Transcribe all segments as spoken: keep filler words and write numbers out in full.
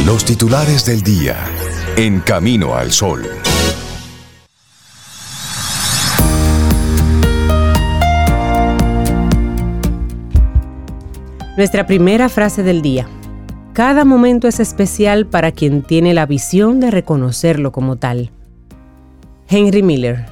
Los titulares del día en Camino al Sol. Nuestra primera frase del día. Cada momento es especial para quien tiene la visión de reconocerlo como tal. Henry Miller.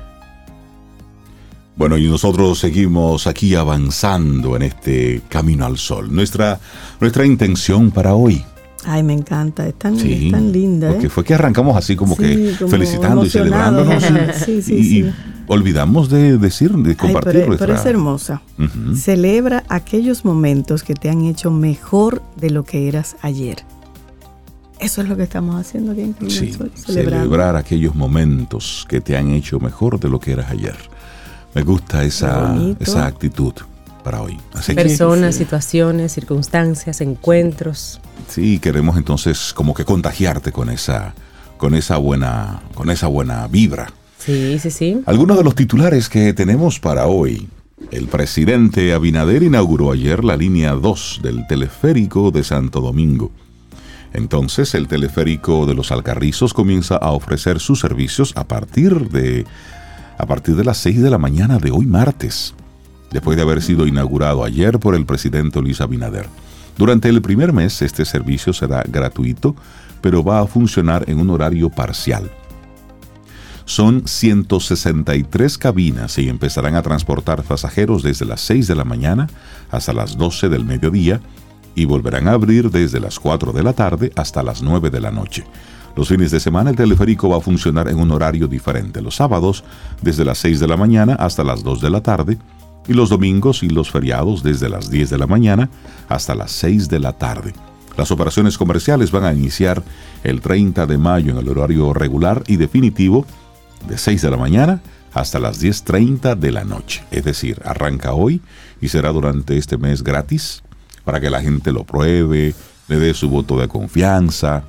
Bueno, y nosotros seguimos aquí avanzando en este Camino al Sol. Nuestra, nuestra intención para hoy. Ay, me encanta, es tan, Sí, es tan linda. ¿eh? Porque fue que arrancamos así como Sí, que como felicitando y celebrándonos. Sí, sí, y, sí. y olvidamos de decir, de compartir Ay, pero, nuestra... pero es hermosa. Uh-huh. Celebra aquellos momentos que te han hecho mejor de lo que eras ayer. Eso es lo que estamos haciendo aquí en Camino Sí, al Sol, celebrando. celebrar aquellos momentos que te han hecho mejor de lo que eras ayer. Me gusta esa, esa actitud para hoy. Así Personas, que, situaciones, circunstancias, encuentros. Sí, queremos entonces como que contagiarte con esa, con esa buena, con esa buena vibra. Sí, sí, sí. Algunos de los titulares que tenemos para hoy. El presidente Abinader inauguró ayer la línea dos del teleférico de Santo Domingo. Entonces, el teleférico de los Alcarrizos comienza a ofrecer sus servicios a partir de, a partir de las seis de la mañana de hoy martes, después de haber sido inaugurado ayer por el presidente Luis Abinader. Durante el primer mes, este servicio será gratuito, pero va a funcionar en un horario parcial. Son ciento sesenta y tres cabinas y empezarán a transportar pasajeros desde las seis de la mañana hasta las doce del mediodía y volverán a abrir desde las cuatro de la tarde hasta las nueve de la noche. Los fines de semana el teleférico va a funcionar en un horario diferente. Los sábados desde las seis de la mañana hasta las dos de la tarde y los domingos y los feriados desde las diez de la mañana hasta las seis de la tarde. Las operaciones comerciales van a iniciar el treinta de mayo en el horario regular y definitivo de seis de la mañana hasta las diez treinta de la noche. Es decir, arranca hoy y será durante este mes gratis para que la gente lo pruebe, le dé su voto de confianza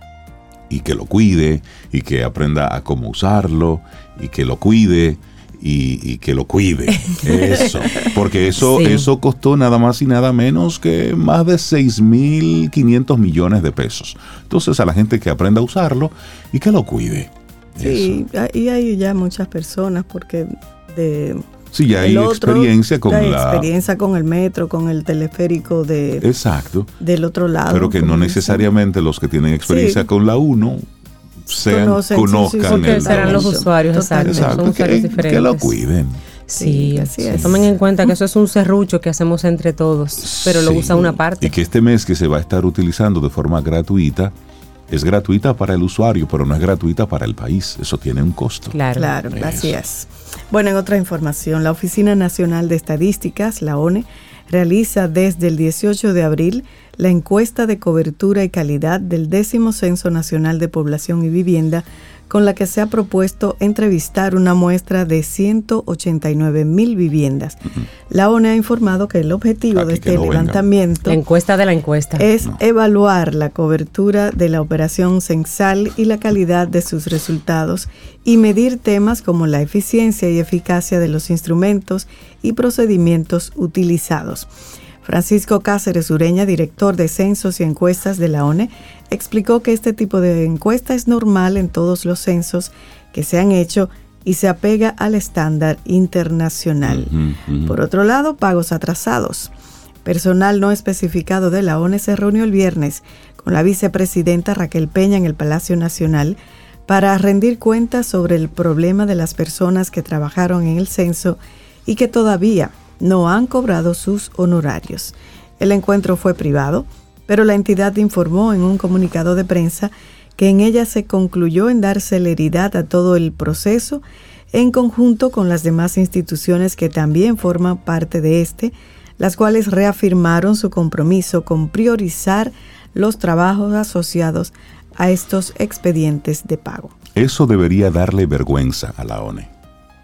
y que lo cuide y que aprenda a cómo usarlo y que lo cuide y, y que lo cuide. Eso, porque eso, sí. eso costó nada más y nada menos que más de seis mil quinientos millones de pesos. Entonces a la gente que aprenda a usarlo y que lo cuide. Sí, Eso. y hay ya muchas personas porque de sí, ya hay otro, experiencia con hay la experiencia con el metro, con el teleférico de exacto, del otro lado. Pero que no necesariamente los que tienen experiencia sí. con la uno sean, Conocen, conozcan sí, sí, porque el serán los usuarios, exacto, exacto son usuarios que, diferentes. Que lo cuiden. Sí, sí, así es. Tomen en cuenta que eso es un serrucho que hacemos entre todos, pero sí. lo usa una parte. Y que este mes que se va a estar utilizando de forma gratuita, es gratuita para el usuario, pero no es gratuita para el país. Eso tiene un costo. Claro, claro, así es. Bueno, en otra información, la Oficina Nacional de Estadísticas, la O N E, realiza desde el dieciocho de abril la encuesta de cobertura y calidad del décimo Censo Nacional de Población y Vivienda, con la que se ha propuesto entrevistar una muestra de ciento ochenta y nueve mil viviendas. Uh-huh. La O N E ha informado que el objetivo Aquí de este no levantamiento la encuesta de la encuesta. es no. evaluar la cobertura de la operación censal y la calidad de sus resultados y medir temas como la eficiencia y eficacia de los instrumentos y procedimientos utilizados. Francisco Cáceres Ureña, director de Censos y Encuestas de la O N E, explicó que este tipo de encuesta es normal en todos los censos que se han hecho y se apega al estándar internacional. Uh-huh, uh-huh. Por otro lado, pagos atrasados. Personal no especificado de la O N E se reunió el viernes con la vicepresidenta Raquel Peña en el Palacio Nacional para rendir cuentas sobre el problema de las personas que trabajaron en el censo y que todavía no han cobrado sus honorarios. El encuentro fue privado, pero la entidad informó en un comunicado de prensa que en ella se concluyó en dar celeridad a todo el proceso en conjunto con las demás instituciones que también forman parte de este, las cuales reafirmaron su compromiso con priorizar los trabajos asociados a estos expedientes de pago. Eso debería darle vergüenza a la O N E.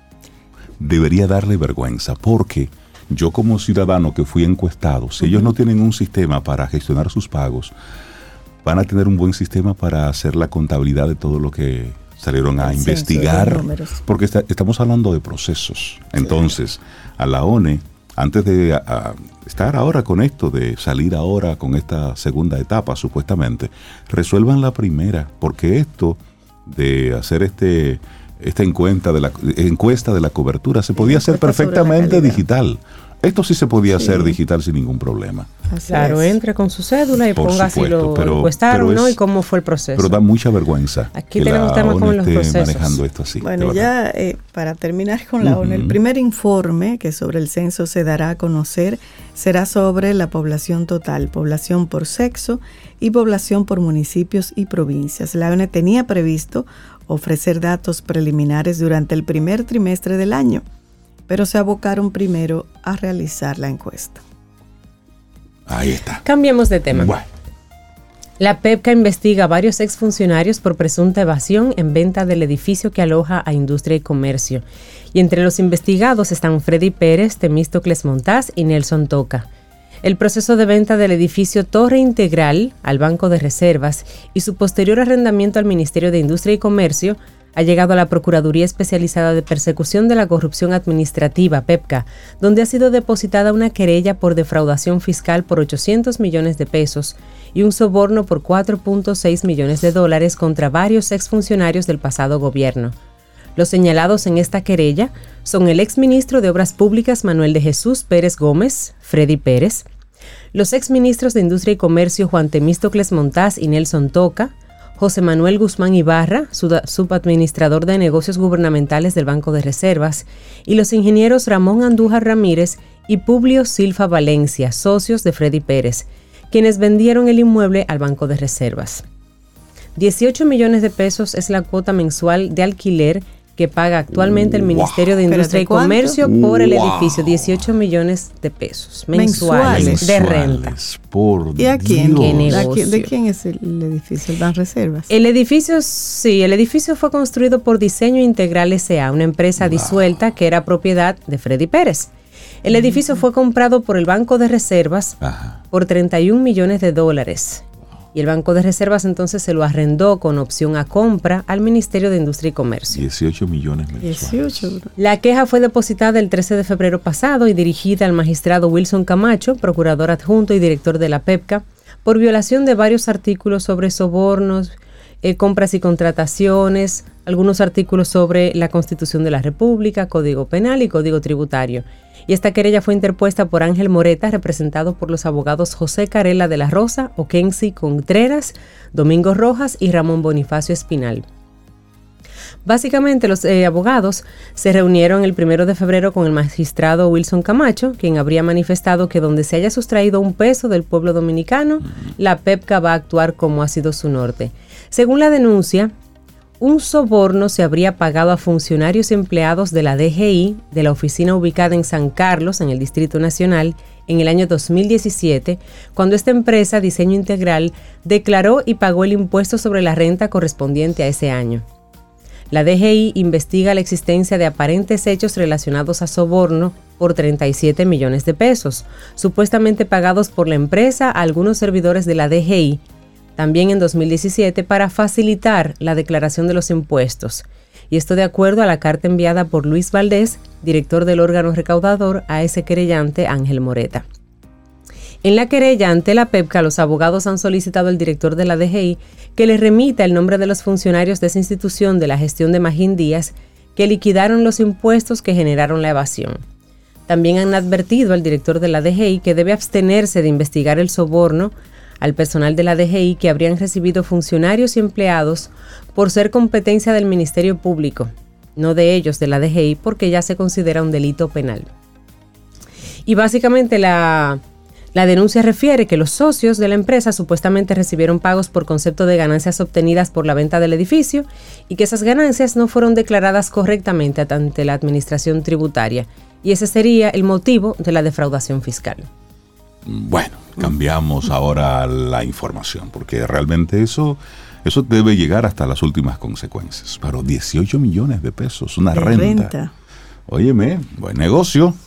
Debería darle vergüenza porque yo como ciudadano que fui encuestado, si uh-huh. ellos no tienen un sistema para gestionar sus pagos, van a tener un buen sistema para hacer la contabilidad de todo lo que salieron a El investigar, porque está, estamos hablando de procesos. Sí. Entonces, a la O N E, antes de a, a estar ahora con esto, de salir ahora con esta segunda etapa, supuestamente, resuelvan la primera, porque esto de hacer este esta encuesta de la, encuesta de la cobertura se podía hacer perfectamente digital. Esto sí se podía sí. hacer digital sin ningún problema. Así claro, es. Entre con su cédula y Por ponga supuesto, si lo pero, encuestaron pero es, ¿no? y cómo fue el proceso. Pero da mucha vergüenza Aquí que tenemos temas con los procesos. Manejando esto así. Bueno, ya eh, para terminar con la uh-huh. ONU, el primer informe que sobre el censo se dará a conocer será sobre la población total, población por sexo y población por municipios y provincias. La ONU tenía previsto ofrecer datos preliminares durante el primer trimestre del año, pero se abocaron primero a realizar la encuesta. Ahí está. Cambiemos de tema. Bueno. La PEPCA investiga a varios exfuncionarios por presunta evasión en venta del edificio que aloja a Industria y Comercio. Y entre los investigados están Freddy Pérez, Temístocles Montaz y Nelson Toca. El proceso de venta del edificio Torre Integral al Banco de Reservas y su posterior arrendamiento al Ministerio de Industria y Comercio ha llegado a la Procuraduría Especializada de Persecución de la Corrupción Administrativa, PEPCA, donde ha sido depositada una querella por defraudación fiscal por ochocientos millones de pesos y un soborno por cuatro punto seis millones de dólares contra varios exfuncionarios del pasado gobierno. Los señalados en esta querella son el exministro de Obras Públicas Manuel de Jesús Pérez Gómez, Freddy Pérez, los exministros de Industria y Comercio Juan Temístocles Montaz y Nelson Toca, José Manuel Guzmán Ibarra, subadministrador de negocios gubernamentales del Banco de Reservas, y los ingenieros Ramón Andújar Ramírez y Publio Silva Valencia, socios de Freddy Pérez, quienes vendieron el inmueble al Banco de Reservas. dieciocho millones de pesos es la cuota mensual de alquiler que paga actualmente el Ministerio de Industria y Comercio por el edificio, dieciocho millones de pesos mensuales, mensuales. de renta. Por ¿Y a quién? ¿Qué ¿De quién es el edificio? ¿El Banreservas? El edificio, sí, el edificio fue construido por Diseño Integral S A, una empresa wow. disuelta que era propiedad de Freddy Pérez. El edificio uh-huh. fue comprado por el Banco de Reservas Ajá. por treinta y un millones de dólares. Y el Banco de Reservas entonces se lo arrendó con opción a compra al Ministerio de Industria y Comercio. dieciocho millones mensuales. dieciocho. La queja fue depositada el trece de febrero pasado y dirigida al magistrado Wilson Camacho, procurador adjunto y director de la PEPCA, por violación de varios artículos sobre sobornos, eh, compras y contrataciones, algunos artículos sobre la Constitución de la República, Código Penal y Código Tributario. Y esta querella fue interpuesta por Ángel Moreta, representado por los abogados José Carela de la Rosa, Okensi Contreras, Domingo Rojas y Ramón Bonifacio Espinal. Básicamente, los eh, abogados se reunieron el primero de febrero con el magistrado Wilson Camacho, quien habría manifestado que donde se haya sustraído un peso del pueblo dominicano, la PEPCA va a actuar como ha sido su norte. Según la denuncia, un soborno se habría pagado a funcionarios y empleados de la D G I, de la oficina ubicada en San Carlos, en el Distrito Nacional, en el año dos mil diecisiete, cuando esta empresa, Diseño Integral, declaró y pagó el impuesto sobre la renta correspondiente a ese año. La D G I investiga la existencia de aparentes hechos relacionados a soborno por treinta y siete millones de pesos, supuestamente pagados por la empresa a algunos servidores de la D G I, también en dos mil diecisiete, para facilitar la declaración de los impuestos. Y esto de acuerdo a la carta enviada por Luis Valdés, director del órgano recaudador, a ese querellante Ángel Moreta. En la querella ante la PEPCA, los abogados han solicitado al director de la D G I que le remita el nombre de los funcionarios de esa institución de la gestión de Magín Díaz que liquidaron los impuestos que generaron la evasión. También han advertido al director de la D G I que debe abstenerse de investigar el soborno al personal de la D G I que habrían recibido funcionarios y empleados por ser competencia del Ministerio Público, no de ellos, de la D G I, porque ya se considera un delito penal. Y básicamente la, la denuncia refiere que los socios de la empresa supuestamente recibieron pagos por concepto de ganancias obtenidas por la venta del edificio y que esas ganancias no fueron declaradas correctamente ante la administración tributaria. Y ese sería el motivo de la defraudación fiscal. Bueno, cambiamos ahora la información, porque realmente eso, eso debe llegar hasta las últimas consecuencias. Pero dieciocho millones de pesos, una de renta. renta. Óyeme, buen negocio.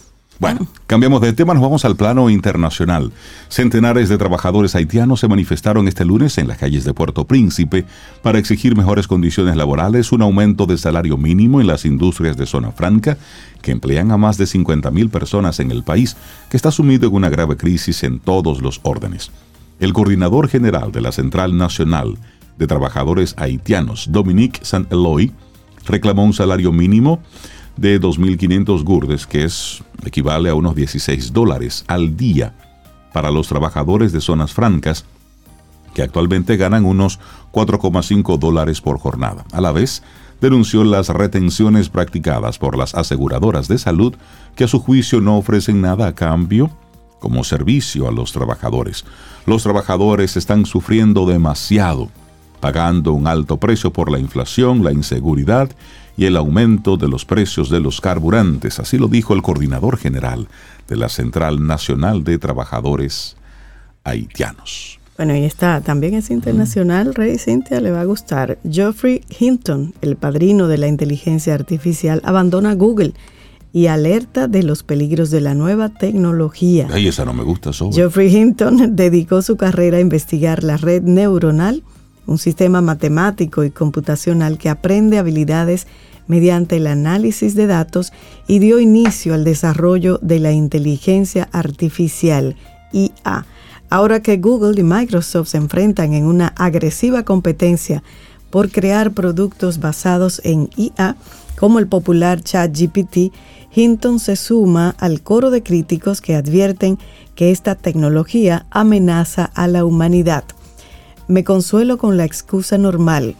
Bueno, cambiamos de tema, nos vamos al plano internacional. Centenares de trabajadores haitianos se manifestaron este lunes en las calles de Puerto Príncipe para exigir mejores condiciones laborales, un aumento del salario mínimo en las industrias de zona franca, que emplean a más de cincuenta mil personas en el país, que está sumido en una grave crisis en todos los órdenes. El coordinador general de la Central Nacional de Trabajadores Haitianos, Dominique Saint-Eloy, reclamó un salario mínimo de dos mil quinientos gurdes, que es equivale a unos dieciséis dólares al día para los trabajadores de zonas francas, que actualmente ganan unos cuatro coma cinco dólares por jornada. A la vez, denunció las retenciones practicadas por las aseguradoras de salud, que a su juicio no ofrecen nada a cambio como servicio a los trabajadores. Los trabajadores están sufriendo demasiado, pagando un alto precio por la inflación, la inseguridad y el aumento de los precios de los carburantes. Así lo dijo el coordinador general de la Central Nacional de Trabajadores Haitianos. Bueno, y está, también es internacional, mm. Rey, Cintia, le va a gustar. Geoffrey Hinton, el padrino de la inteligencia artificial, abandona Google y alerta de los peligros de la nueva tecnología. Ay, esa no me gusta, sobre. Geoffrey Hinton dedicó su carrera a investigar la red neuronal, un sistema matemático y computacional que aprende habilidades mediante el análisis de datos, y dio inicio al desarrollo de la inteligencia artificial, I A. Ahora que Google y Microsoft se enfrentan en una agresiva competencia por crear productos basados en I A, como el popular ChatGPT, Hinton se suma al coro de críticos que advierten que esta tecnología amenaza a la humanidad. Me consuelo con la excusa normal.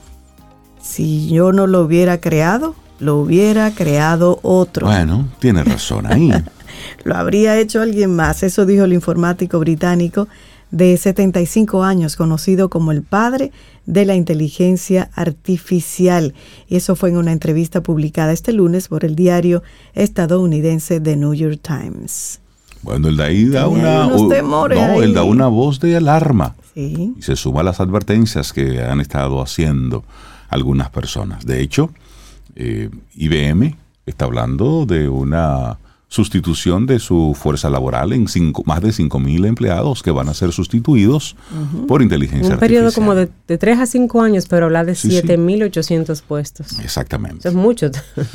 Si yo no lo hubiera creado, lo hubiera creado otro. Bueno, tiene razón ahí. Lo habría hecho alguien más. Eso dijo el informático británico de setenta y cinco años, conocido como el padre de la inteligencia artificial. Y eso fue en una entrevista publicada este lunes por el diario estadounidense The New York Times. Bueno, el de ahí da una, uh, no, ahí. él da una voz de alarma. Sí. Y se suma a las advertencias que han estado haciendo algunas personas. De hecho, eh, I B M está hablando de una sustitución de su fuerza laboral en cinco, más de cinco mil empleados que van a ser sustituidos uh-huh. por inteligencia artificial. Un periodo como de, de tres a cinco años, pero habla de sí, siete mil ochocientos sí. puestos. Exactamente. Eso es mucho.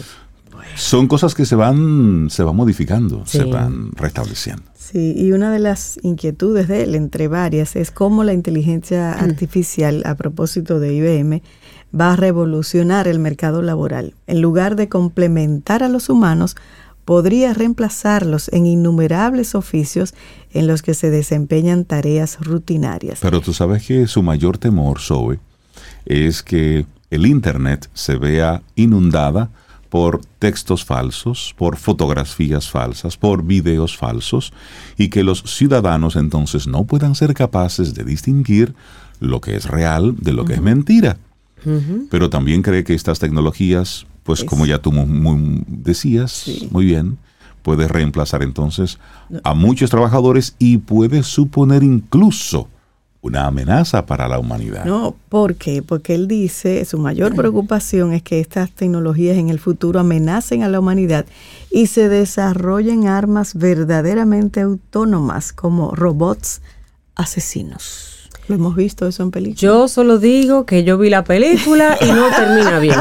Son cosas que se van, se van modificando, sí. se van restableciendo. Sí, y una de las inquietudes de él, entre varias, es cómo la inteligencia artificial, a propósito de I B M, va a revolucionar el mercado laboral. En lugar de complementar a los humanos, podría reemplazarlos en innumerables oficios en los que se desempeñan tareas rutinarias. Pero tú sabes que su mayor temor, Zoe, es que el Internet se vea inundada por textos falsos, por fotografías falsas, por videos falsos, y que los ciudadanos entonces no puedan ser capaces de distinguir lo que es real de lo uh-huh. que es mentira. Uh-huh. Pero también cree que estas tecnologías, pues es. como ya tú muy decías, sí. muy bien, puede reemplazar entonces no. a muchos trabajadores y puede suponer incluso una amenaza para la humanidad. No, ¿por qué? Porque él dice, su mayor preocupación es que estas tecnologías en el futuro amenacen a la humanidad y se desarrollen armas verdaderamente autónomas como robots asesinos. ¿Lo hemos visto eso en películas? Yo solo digo que yo vi la película y no termina bien.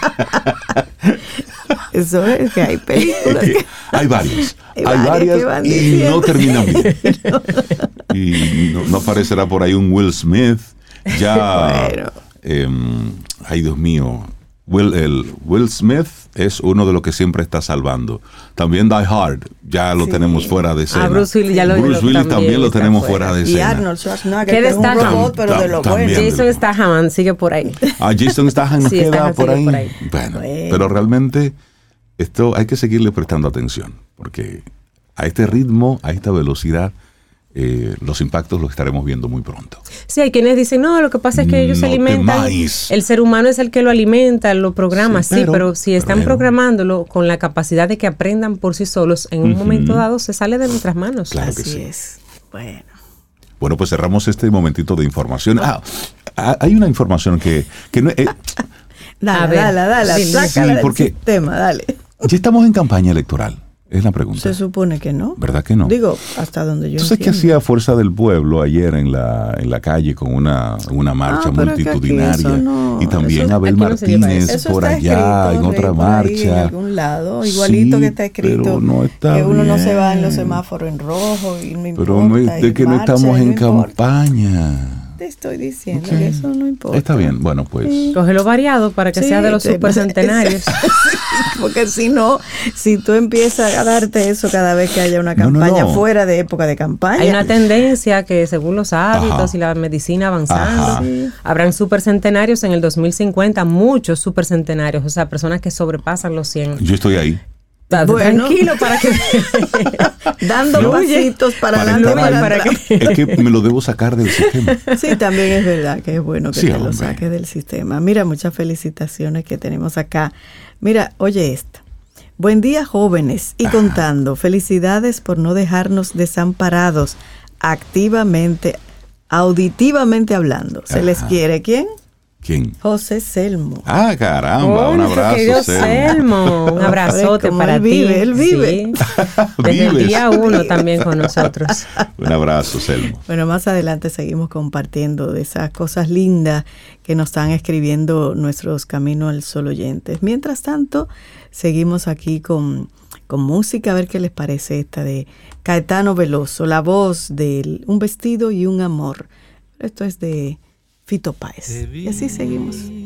Eso es que hay películas. Que, hay varias. Hay, hay varias, varias y diciendo. No terminan bien. Y no, no aparecerá por ahí un Will Smith. Ya. Bueno. Eh, ay, Dios mío. Will, el, Will Smith es uno de los que siempre está salvando. También Die Hard, ya lo sí. tenemos fuera de escena. Ah, Bruce Willis, ya lo, Bruce Willis también, también lo tenemos fuera. fuera de escena. Y Arnold Schwarzenegger, que es un robot, pero de lo bueno. Jason Statham sigue por ahí. Ah, Jason Statham sí, queda Statham por ahí. por ahí. Bueno, bueno, pero realmente esto hay que seguirle prestando atención, porque a este ritmo, a esta velocidad, Eh, los impactos los estaremos viendo muy pronto. Sí, hay quienes dicen, no, lo que pasa es que ellos no se alimentan, el ser humano es el que lo alimenta, lo programa, sí, pero, sí, pero si están pero, programándolo con la capacidad de que aprendan por sí solos, en un uh-huh. momento dado se sale de nuestras manos. Claro Así que sí. es. Bueno. Bueno, pues cerramos este momentito de información. Ah, hay una información que, que no... Eh, dale, dale, dale, sí, sácala sí, porque del sistema, dale. Ya estamos en campaña electoral. Es la pregunta. Se supone que no. ¿Verdad que no? Digo, hasta donde yo Entonces, entiendo. ¿qué hacía Fuerza del Pueblo ayer en la, en la calle con una, una marcha Ah, pero es que aquí multitudinaria? eso no- y también eso- Abel aquí no se lleva Martínez Eso por está allá, escrito, en otra Rey, por ahí, en marcha. algún lado, igualito Sí, que está escrito, pero no está que uno no se va en bien. los semáforos en rojo y no importa. Pero no es de y que no marcha, estamos y en no importa. campaña. Te estoy diciendo Ok. que eso no importa. Está bien, bueno, pues. Cógelo variado para que Sí, sea de los te- supercentenarios. Sí, porque si no, si tú empiezas a darte eso cada vez que haya una No, no, campaña no. fuera de época de campaña. Hay una tendencia que según los hábitos Ajá. y la medicina avanzando, Ajá. Sí. habrán supercentenarios en el dos mil cincuenta, muchos supercentenarios, o sea, personas que sobrepasan los cien. Yo estoy ahí. Date Bueno. tranquilo para que Dando Fluye. pasitos para Para adelante y entrar para ahí, para atrás. Es que me lo debo sacar del sistema. Sí, también es verdad que es bueno que Sí, te lo hombre. saques del sistema. Mira, muchas felicitaciones que tenemos acá. Mira, oye esta. Buen día, jóvenes, y contando. Felicidades por no dejarnos desamparados activamente, auditivamente hablando. ¿Se les Ajá. quiere quién? ¿Quién? José Selmo. Ah, caramba, Oh, un nuestro abrazo, querido Selmo. Selmo, un abrazote Como para él ti. vive, él vive. Sí. Desde el Vives. día uno también con nosotros. Un abrazo, Selmo. Bueno, más adelante seguimos compartiendo de esas cosas lindas que nos están escribiendo nuestros Camino al Sol oyentes. Mientras tanto, seguimos aquí con, con música, a ver qué les parece esta de Caetano Veloso, la voz de Un vestido y un amor. Esto es de Fito Páez. Y así seguimos.